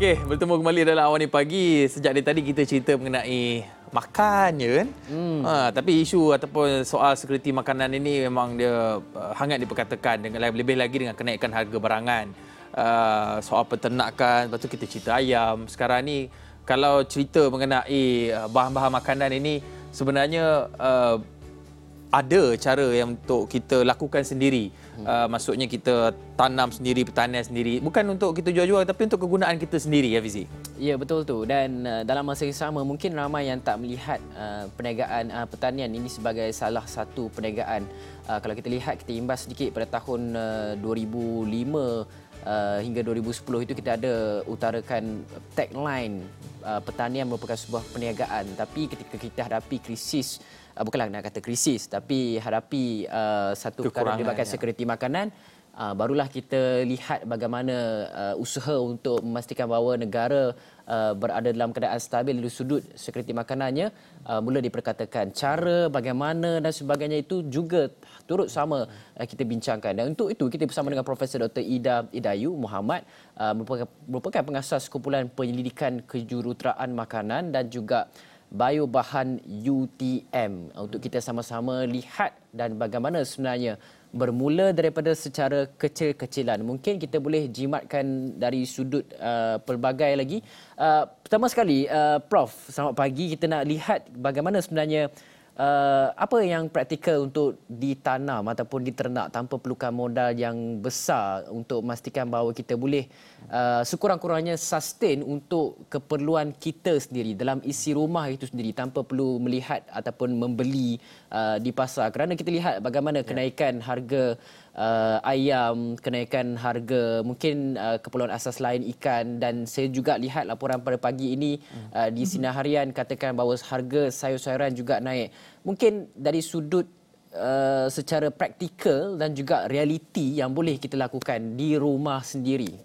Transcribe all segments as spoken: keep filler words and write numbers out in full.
Okey, bertemu kembali dalam Awani Pagi. Sejak dari tadi kita cerita mengenai makan je kan. Hmm. Ha, tapi isu ataupun soal sekuriti makanan ini memang dia uh, hangat diperkatakan dengan lebih lagi dengan kenaikan harga barangan. Uh, soal peternakan, lepas tu kita cerita ayam. Sekarang ni kalau cerita mengenai uh, bahan-bahan makanan ini sebenarnya uh, ada cara yang untuk kita lakukan sendiri. Hmm. Uh, maksudnya kita tanam sendiri, pertanian sendiri. Bukan untuk kita jual-jual tapi untuk kegunaan kita sendiri, ya Fizi? Ya, betul tu. Dan uh, dalam masa yang sama mungkin ramai yang tak melihat uh, perniagaan uh, pertanian ini sebagai salah satu perniagaan. Uh, kalau kita lihat, kita imbas sedikit pada tahun uh, dua ribu lima uh, hingga dua ribu sepuluh itu kita ada utarakan tagline uh, pertanian merupakan sebuah perniagaan. Tapi ketika kita hadapi krisis, Uh, bukanlah nak kata krisis, tapi hadapi uh, satu perkara melibatkan ya. sekuriti makanan, uh, barulah kita lihat bagaimana uh, usaha untuk memastikan bahawa negara uh, berada dalam keadaan stabil dari sudut sekuriti makanannya uh, mula diperkatakan. Cara bagaimana dan sebagainya itu juga turut sama uh, kita bincangkan. Dan untuk itu kita bersama dengan Profesor Doktor Ida Idayu Muhammad, uh, merupakan, merupakan pengasas kumpulan penyelidikan kejuruteraan makanan dan juga Biobahan U T M untuk kita sama-sama lihat dan bagaimana sebenarnya bermula daripada secara kecil-kecilan. Mungkin kita boleh jimatkan dari sudut uh, pelbagai lagi. Uh, pertama sekali, uh, Prof, selamat pagi. Kita nak lihat bagaimana sebenarnya uh, apa yang praktikal untuk ditanam ataupun diternak tanpa perlukan modal yang besar untuk memastikan bahawa kita boleh uh, sekurang-kurangnya sustain untuk keperluan kita sendiri dalam isi rumah itu sendiri tanpa perlu melihat ataupun membeli uh, di pasar. Kerana kita lihat bagaimana kenaikan harga uh, ayam, kenaikan harga mungkin uh, keperluan asas lain ikan, dan saya juga lihat laporan pada pagi ini uh, di Sinar Harian katakan bahawa harga sayur-sayuran juga naik. Mungkin dari sudut uh, secara praktikal dan juga realiti yang boleh kita lakukan di rumah sendiri.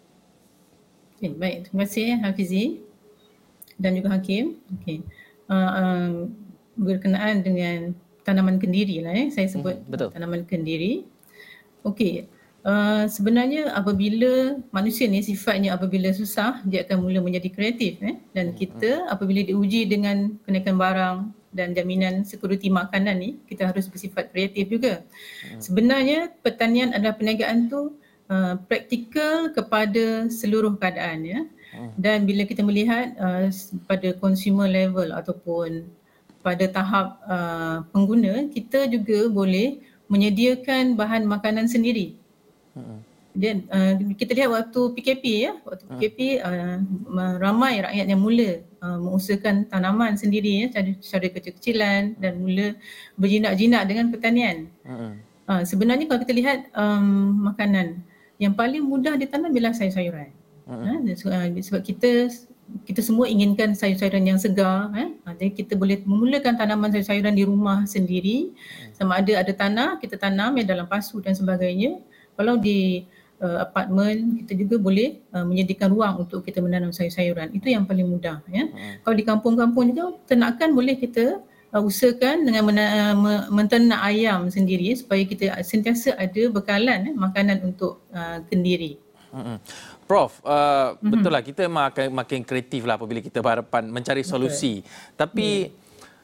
Okay, baik, terima kasih Hafizi dan juga Hakim. Okay. Uh, um, berkenaan dengan tanaman kendiri lah, eh. saya sebut hmm, betul. tanaman kendiri. Okey, uh, sebenarnya apabila manusia ni sifatnya apabila susah dia akan mula menjadi kreatif, eh. dan kita apabila diuji dengan kenaikan barang dan jaminan sekuriti makanan ni, kita harus bersifat kreatif juga. Sebenarnya pertanian adalah perniagaan tu uh, praktikal kepada seluruh keadaan, ya. Dan bila kita melihat uh, pada consumer level ataupun pada tahap uh, pengguna, kita juga boleh menyediakan bahan makanan sendiri. Dan uh, kita lihat waktu P K P, ya, waktu P K P uh, ramai rakyat yang mula uh, mengusahakan tanaman sendiri, ya, secara kecil-kecilan dan mula berjinak-jinak dengan pertanian. Uh, sebenarnya kalau kita lihat um, makanan yang paling mudah ditanam ialah sayur-sayuran. Uh, sebab kita kita semua inginkan sayur-sayuran yang segar, eh? Jadi kita boleh memulakan tanaman sayur-sayuran di rumah sendiri. Sama ada ada tanah, kita tanam ya dalam pasu dan sebagainya. Kalau di uh, apartmen, kita juga boleh uh, menyediakan ruang untuk kita menanam sayur-sayuran. Itu yang paling mudah, ya. Hmm. Kalau di kampung-kampung juga, ternakan boleh kita uh, usahakan dengan mena- uh, menternak ayam sendiri supaya kita sentiasa ada bekalan, eh, makanan untuk uh, kendiri. Hmm. Prof, uh, mm-hmm. betul lah kita makin, makin kreatif lah apabila kita berhadapan mencari solusi. Betul. Tapi yeah.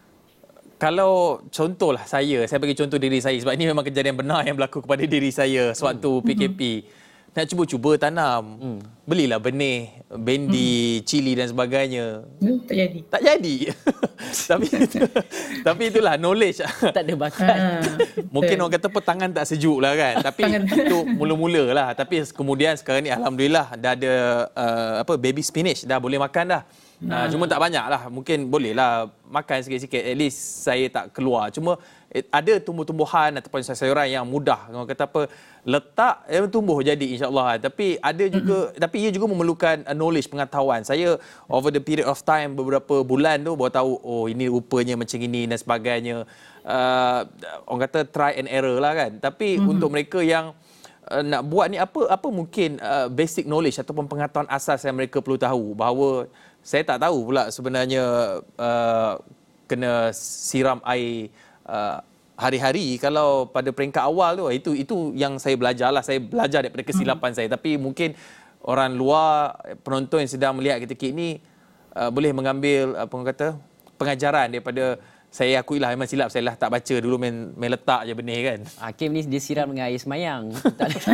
kalau contohlah saya, saya bagi contoh diri saya sebab ini memang kejadian benar yang berlaku kepada diri saya sewaktu mm. P K P. Nak cuba-cuba tanam, mm. belilah benih, bendi, mm. cili dan sebagainya. Mm, tak jadi. Tak jadi. tapi tapi itulah knowledge. Tak ada bakat. Mungkin orang kata pun tangan tak sejuk lah kan. Tapi itu mula-mula lah. Tapi kemudian sekarang ni alhamdulillah dah ada uh, apa baby spinach, dah boleh makan dah. Uh, cuma tak banyak lah. Mungkin boleh lah makan sikit-sikit. At least saya tak keluar. Cuma ada tumbuh-tumbuhan ataupun sayuran yang mudah. Orang kata apa, letak, eh, tumbuh jadi insyaAllah. Tapi ada juga, mm-hmm. tapi ia juga memerlukan knowledge, pengetahuan. Saya over the period of time, beberapa bulan tu baru tahu, oh ini rupanya macam ini dan sebagainya. Uh, orang kata try and error lah kan. Tapi mm-hmm. untuk mereka yang uh, nak buat ni, apa apa mungkin uh, basic knowledge ataupun pengetahuan asas yang mereka perlu tahu, bahawa saya tak tahu pula sebenarnya uh, kena siram air uh, hari-hari. Kalau pada peringkat awal tu, itu itu yang saya belajar lah. Saya belajar daripada kesilapan hmm. saya. Tapi mungkin orang luar, penonton yang sedang melihat ketika ini uh, boleh mengambil apa orang kata pengajaran daripada. Saya akui lah memang silap saya lah tak baca dulu, main, main letak je benih kan. Hakim ni dia siram dengan air semayang. Tak ada.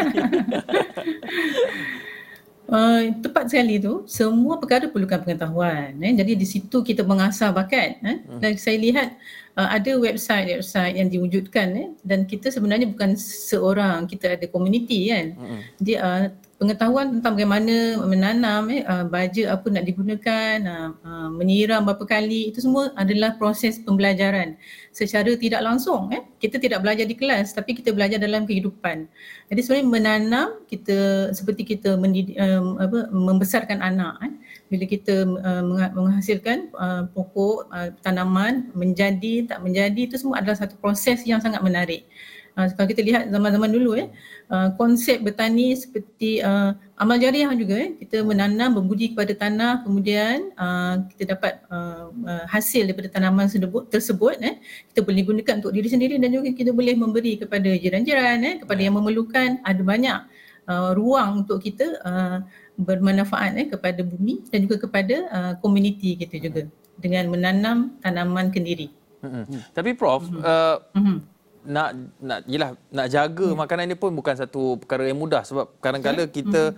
Uh, tepat sekali tu, semua perkara perlukan pengetahuan. Eh. Jadi di situ kita mengasah bakat. Eh. Dan saya lihat uh, ada website-website yang diwujudkan eh. Dan kita sebenarnya bukan seorang, kita ada komuniti kan. Mm-hmm. Jadi uh, pengetahuan tentang bagaimana menanam, eh, uh, baja apa nak digunakan, uh, uh, menyiram berapa kali, itu semua adalah proses pembelajaran secara tidak langsung. Eh. Kita tidak belajar di kelas tapi kita belajar dalam kehidupan. Jadi sebenarnya menanam, kita seperti kita mendidik, um, apa, membesarkan anak. Eh. Bila kita uh, menghasilkan uh, pokok, uh, tanaman, menjadi, tak menjadi, itu semua adalah satu proses yang sangat menarik. Uh, kalau kita lihat zaman-zaman dulu eh, uh, konsep bertani seperti uh, amal jariah juga eh, kita menanam, berbudi kepada tanah, kemudian uh, kita dapat uh, uh, hasil daripada tanaman tersebut, tersebut eh, kita boleh gunakan untuk diri sendiri dan juga kita boleh memberi kepada jiran-jiran, eh, kepada yang memerlukan. Ada banyak uh, ruang untuk kita uh, bermanfaat eh, kepada bumi dan juga kepada uh, komuniti kita juga dengan menanam tanaman kendiri. Mm-hmm. Tapi Prof, mm-hmm. Uh, mm-hmm. nak nak yelah nak jaga hmm. makanan ni pun bukan satu perkara yang mudah, sebab kadang-kadang kita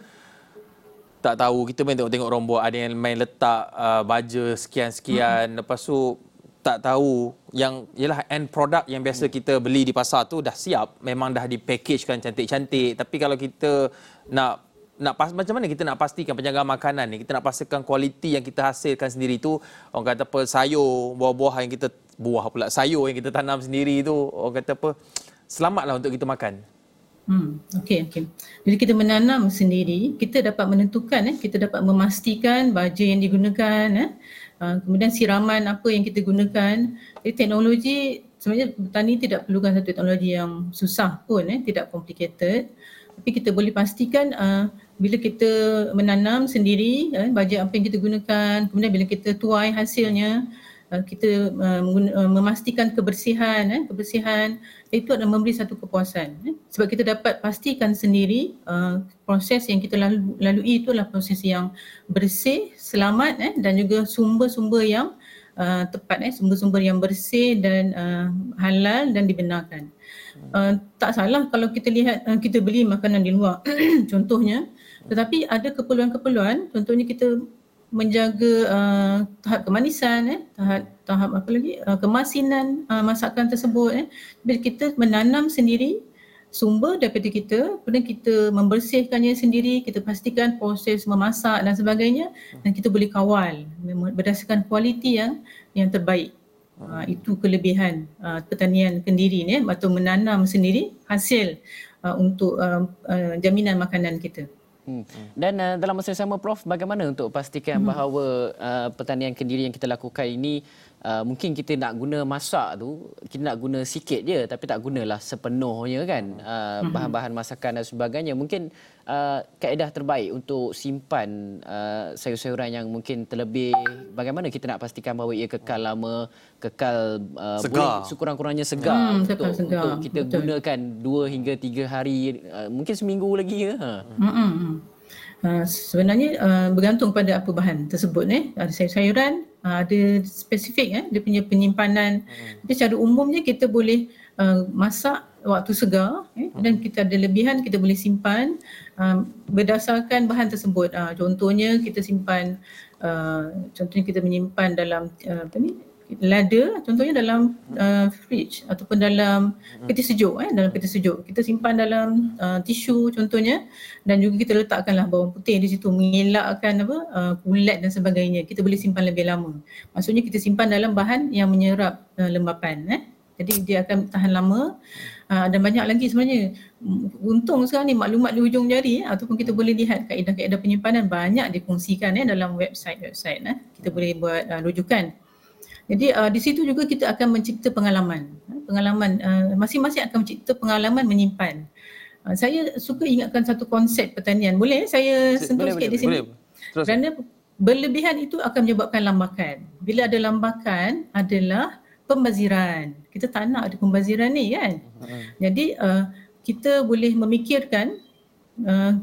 hmm. tak tahu, kita main tengok-tengok orang buat, ada yang main letak uh, baja sekian-sekian, hmm. lepas tu tak tahu yang yelah end product yang biasa hmm. kita beli di pasar tu dah siap, memang dah di-packagekan cantik-cantik, tapi kalau kita nak nak pas, macam mana kita nak pastikan penjagaan makanan ni, kita nak pastikan kualiti yang kita hasilkan sendiri tu, orang kata apa, sayur, buah-buah yang kita buah pula sayur yang kita tanam sendiri tu, orang kata apa, selamatlah untuk kita makan. Hmm, okey okey. Bila kita menanam sendiri, kita dapat menentukan eh, kita dapat memastikan baja yang digunakan eh, uh, kemudian siraman apa yang kita gunakan. Jadi teknologi sebenarnya bertani tidak perlukan satu teknologi yang susah pun eh, tidak complicated. Tapi kita boleh pastikan uh, bila kita menanam sendiri eh, baja apa yang kita gunakan, kemudian bila kita tuai hasilnya, kita uh, memastikan kebersihan eh, kebersihan itu adalah memberi satu kepuasan eh. Sebab kita dapat pastikan sendiri uh, proses yang kita lalu, lalui itu adalah proses yang bersih, selamat eh, dan juga sumber-sumber yang uh, tepat eh, sumber-sumber yang bersih dan uh, halal dan dibenarkan. Uh, tak salah kalau kita lihat uh, kita beli makanan di luar contohnya, tetapi ada keperluan-keperluan, contohnya kita menjaga uh, tahap kemanisan, eh, tahap tahap apa lagi uh, kemasinan uh, masakan tersebut. Eh. Bila kita menanam sendiri sumber daripada kita, kemudian kita membersihkannya sendiri, kita pastikan proses memasak dan sebagainya, dan kita boleh kawal berdasarkan kualiti yang yang terbaik. Uh, itu kelebihan uh, pertanian kendiri ni, eh, atau menanam sendiri hasil uh, untuk uh, uh, jaminan makanan kita. Hmm. Dan uh, dalam masa yang sama Prof, bagaimana untuk pastikan hmm. bahawa uh, pertanian kendiri yang kita lakukan ini uh, mungkin kita nak guna masak tu, kita nak guna sikit je tapi tak gunalah sepenuhnya kan, uh, hmm. bahan-bahan masakan dan sebagainya. Mungkin uh, kaedah terbaik untuk simpan uh, sayur-sayuran yang mungkin terlebih, bagaimana kita nak pastikan bahawa ia kekal lama, kekal uh, boleh sekurang-kurangnya segar, hmm, untuk, segar untuk kita Betul. gunakan dua hingga tiga hari, uh, mungkin seminggu lagi ke? Ha. Hmm. Uh, sebenarnya uh, bergantung pada apa bahan tersebut eh. Ada sayur-sayuran, uh, ada spesifik eh, dia punya penyimpanan. Hmm. Tapi secara umumnya kita boleh uh, masak waktu segar eh, hmm. dan kita ada lebihan kita boleh simpan uh, berdasarkan bahan tersebut. Uh, contohnya kita simpan uh, contohnya kita menyimpan dalam uh, apa ni lada, contohnya dalam uh, fridge ataupun dalam peti sejuk eh dalam peti sejuk. Kita simpan dalam uh, tisu contohnya, dan juga kita letakkanlah bawang putih di situ mengelakkan apa uh, kulat dan sebagainya. Kita boleh simpan lebih lama. Maksudnya kita simpan dalam bahan yang menyerap uh, lembapan eh. Jadi dia akan tahan lama. Uh, dan banyak lagi sebenarnya. Untung sekarang ni maklumat di hujung jari eh, ataupun kita boleh lihat kaedah-kaedah penyimpanan banyak dikongsikan eh dalam website-website eh. Kita boleh buat uh, rujukan. Jadi uh, di situ juga kita akan mencipta pengalaman. Pengalaman uh, masing-masing akan mencipta pengalaman menyimpan. Uh, saya suka ingatkan satu konsep pertanian. Boleh saya sentuh boleh, sikit boleh, di sini? Boleh. Kerana berlebihan itu akan menyebabkan lambakan. Bila ada lambakan adalah pembaziran. Kita tak nak ada pembaziran ni kan. Hmm. Jadi uh, kita boleh memikirkan uh,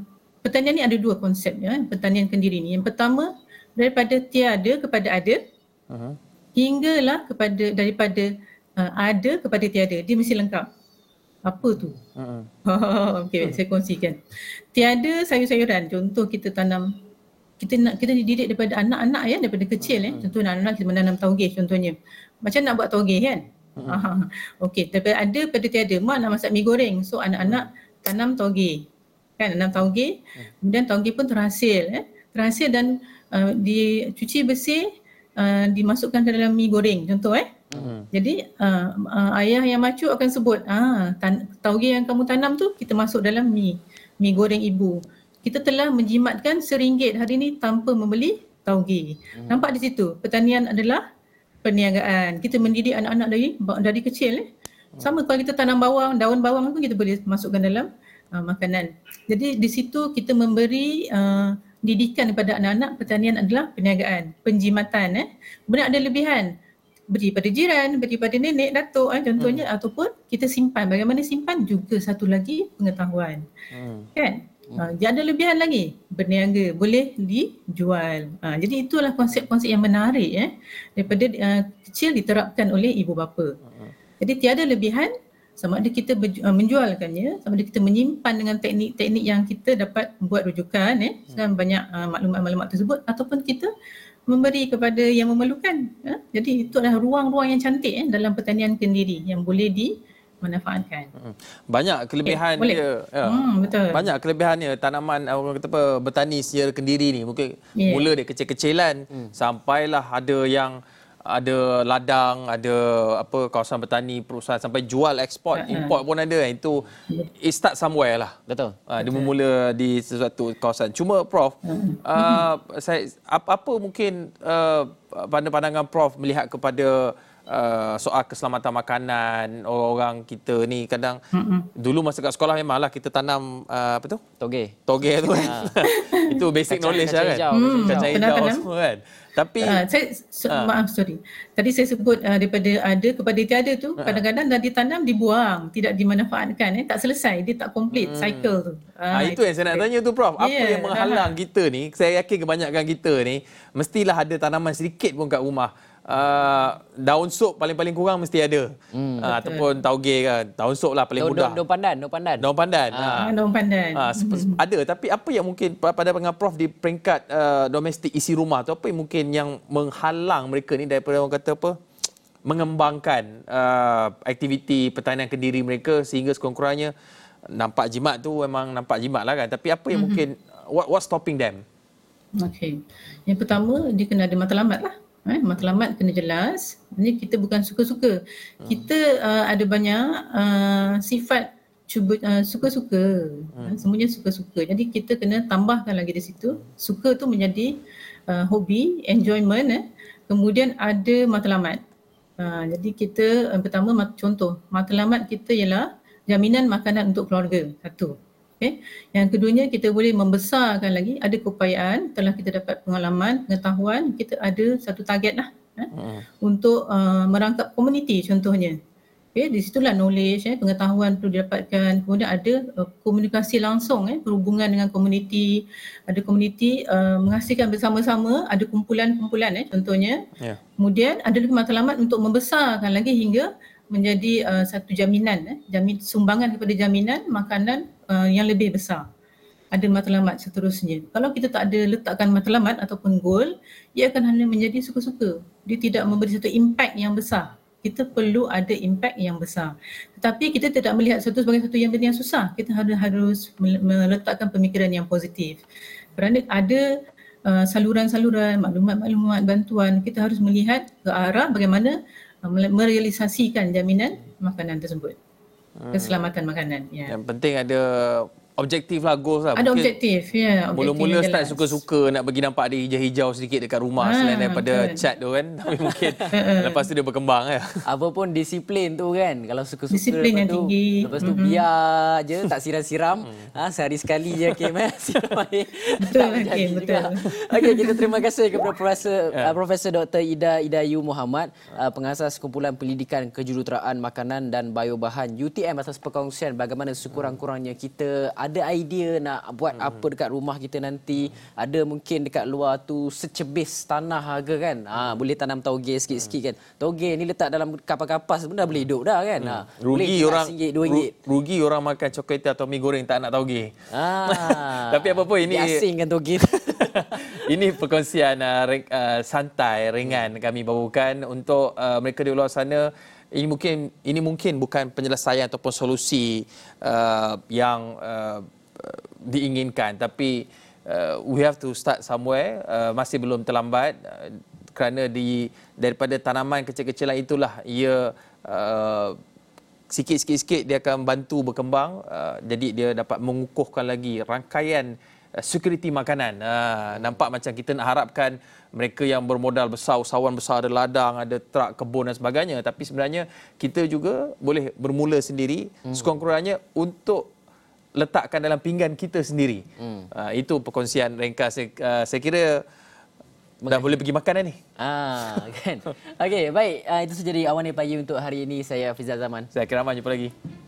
pertanian ni ada dua konsep ya, pertanian kendiri ni. Yang pertama, daripada tiada kepada ada, uh-huh. hinggalah kepada daripada uh, ada kepada tiada. Dia mesti lengkap. Apa tu? Uh-huh. Okey, uh-huh. saya kongsikan. Tiada sayur-sayuran. Contoh kita tanam, kita nak kita dididik daripada anak-anak ya, daripada kecil uh-huh. ya. Contoh anak-anak kita menanam tauge contohnya. Macam nak buat tauge kan? Uh-huh. Okey, daripada ada pada tiada. Mak nak masak mi goreng. So anak-anak tanam tauge. Kan, tanam tauge. Kemudian tauge pun terhasil eh. Terhasil dan uh, dicuci bersih, uh, dimasukkan ke dalam mi goreng contoh eh. Uh-huh. Jadi uh, uh, ayah yang macuk akan sebut, ah tan- tauge yang kamu tanam tu kita masuk dalam mi mi goreng ibu. Kita telah menjimatkan seringgit hari ni tanpa membeli tauge. Uh-huh. Nampak di situ, pertanian adalah perniagaan. Kita mendidik anak-anak dari dari kecil eh. Sama kalau kita tanam bawang, daun bawang pun kita boleh masukkan dalam uh, makanan. Jadi di situ kita memberi uh, didikan kepada anak-anak, pertanian adalah perniagaan, penjimatan eh. Kemudian ada lebihan, beri pada jiran, beri pada nenek, datuk eh, contohnya hmm. ataupun kita simpan. Bagaimana simpan juga satu lagi pengetahuan. Hmm. Kan? Hmm. Uh, dia ada lebihan lagi, berniaga, boleh dijual. Uh, jadi itulah konsep-konsep yang menarik eh daripada uh, kecil diterapkan oleh ibu bapa. Hmm. Jadi tiada lebihan, sama ada kita menjualkannya, sama ada kita menyimpan dengan teknik-teknik yang kita dapat buat rujukan eh, dan banyak uh, maklumat-maklumat tersebut, ataupun kita memberi kepada yang memerlukan. Eh. Jadi itu adalah ruang-ruang yang cantik eh, dalam pertanian kendiri yang boleh dimanfaatkan. Banyak kelebihan eh, dia. Ya. Hmm, betul. Banyak kelebihannya tanaman orang kata apa bertani secara kendiri ni. Mungkin yeah. mula dia kecil-kecilan hmm. sampailah ada yang ada ladang, ada apa kawasan bertani, perusahaan sampai jual ekspor, uh-huh. import pun ada. Itu it start somewhere lah. Betul. Uh, dia bermula di sesuatu kawasan. Cuma Prof, uh-huh. uh, saya apa, apa mungkin uh, pandangan Prof melihat kepada uh, soal keselamatan makanan orang-orang kita ni kadang uh-huh. dulu masa kat sekolah memanglah kita tanam uh, apa tu? Toge. Toge tu kan. Itu basic kacang, knowledge kacang lah kan. Hijau, hmm, kacang hijau semua kan. Tapi uh, saya so, uh, maaf sorry. Tadi saya sebut uh, daripada ada kepada tiada tu uh, kadang-kadang dah ditanam dibuang, tidak dimanfaatkan eh, tak selesai, dia tak complete hmm. cycle tu. Ah uh, itu yang saya nak tanya tu Prof. Apa yeah. yang menghalang uh-huh. kita ni? Saya yakin kebanyakan kita ni mestilah ada tanaman sedikit pun kat rumah. Uh, daun sop paling-paling kurang mesti ada. Hmm. Uh, ataupun tauge kan. Daun sop lah paling daun, mudah. Daun pandan, daun pandan. Daun pandan. Ah, uh. daun pandan. Uh, hmm. Ada, tapi apa yang mungkin pada pandangan Prof di peringkat uh, domestik isi rumah tu, apa yang mungkin yang menghalang mereka ni daripada orang kata apa? Mengembangkan uh, aktiviti pertanian kendiri mereka sehingga sekurang-kurangnya nampak jimat tu memang nampak jimat lah kan. Tapi apa yang hmm. mungkin what what stopping them? Okey. Yang pertama dia kena ada matlamat lah. Eh, matlamat kena jelas. Ini kita bukan suka-suka. Hmm. Kita uh, ada banyak uh, sifat cuba uh, suka-suka. Hmm. Uh, semuanya suka-suka. Jadi kita kena tambahkan lagi di situ. Suka tu menjadi uh, hobi, enjoyment. Eh. Kemudian ada matlamat. Uh, jadi kita uh, pertama contoh matlamat kita ialah jaminan makanan untuk keluarga. Satu. Okay. Yang keduanya kita boleh membesarkan lagi, ada keupayaan, telah kita dapat pengalaman, pengetahuan, kita ada satu target lah eh, hmm. untuk uh, merangkap komuniti contohnya. Okay. Di situlah knowledge, eh, pengetahuan perlu didapatkan, kemudian ada uh, komunikasi langsung, eh, perhubungan dengan komuniti, ada komuniti uh, menghasilkan bersama-sama, ada kumpulan-kumpulan eh, contohnya. Yeah. Kemudian ada lagi matlamat untuk membesarkan lagi hingga menjadi uh, satu jaminan, eh, jamin, sumbangan kepada jaminan makanan uh, yang lebih besar. Ada matlamat seterusnya. Kalau kita tak ada letakkan matlamat ataupun goal, ia akan hanya menjadi suka-suka. Dia tidak memberi satu impact yang besar. Kita perlu ada impact yang besar. Tetapi kita tidak melihat satu sebagai satu yang benda yang susah. Kita harus, harus meletakkan pemikiran yang positif. Kerana ada uh, saluran-saluran, maklumat-maklumat, bantuan, kita harus melihat ke arah bagaimana merealisasikan jaminan makanan tersebut. Keselamatan makanan. Ya. Yang penting ada objektif lah, goals lah. Ada objektif, ya. Mula-mula start suka-suka nak bagi nampak ada hijau-hijau sedikit dekat rumah ha, selain daripada betul. Chat tu kan. Tapi mungkin lepas tu dia berkembang ya. Apa pun disiplin tu kan. Kalau suka-suka disiplin yang tu, tinggi. Lepas tu mm-hmm. biar je, tak siram-siram. ha, sehari sekali je Kim eh. Siram air. Betul Kim, betul. Okey, kita terima kasih kepada Profesor yeah. uh, Profesor Doktor Ida Idayu Muhammad, uh, pengasas Kumpulan Pendidikan Kejuruteraan Makanan dan Biobahan U T M atas perkongsian bagaimana sekurang-kurangnya kita ada idea nak buat hmm. apa dekat rumah kita nanti, ada mungkin dekat luar tu secebis tanah harga kan, ha, boleh tanam tauge sikit-sikit kan. Tauge ni letak dalam kapas-kapas pun dah boleh hidup dah kan. Ha, rugi orang RM satu ringgit, RM dua ringgit. Rugi orang makan coklat atau mi goreng tak nak tauge. Ah. Tapi apa pun ini diasingkan tauge. Ini perkongsian uh, uh, santai ringan kami bawakan untuk uh, mereka di luar sana. Ini mungkin ini mungkin bukan penyelesaian ataupun solusi uh, yang uh, diinginkan, tapi uh, we have to start somewhere. Uh, masih belum terlambat uh, kerana di daripada tanaman kecil-kecilan itulah ia uh, sikit-sikit dia akan bantu berkembang, uh, jadi dia dapat mengukuhkan lagi rangkaian uh, security makanan. Uh, nampak macam kita nak harapkan mereka yang bermodal besar, usahawan besar, ada ladang, ada trak, kebun dan sebagainya. Tapi sebenarnya kita juga boleh bermula sendiri, hmm. sekurang-kurangnya untuk letakkan dalam pinggan kita sendiri. Hmm. Uh, itu perkongsian ringkas. Uh, saya kira dah boleh pergi makan dah ni. Ah, kan. Okey, baik. Uh, itu saja dari Awan Pagi untuk hari ini. Saya Hafizah Zaman. Saya Kiraman, jumpa lagi.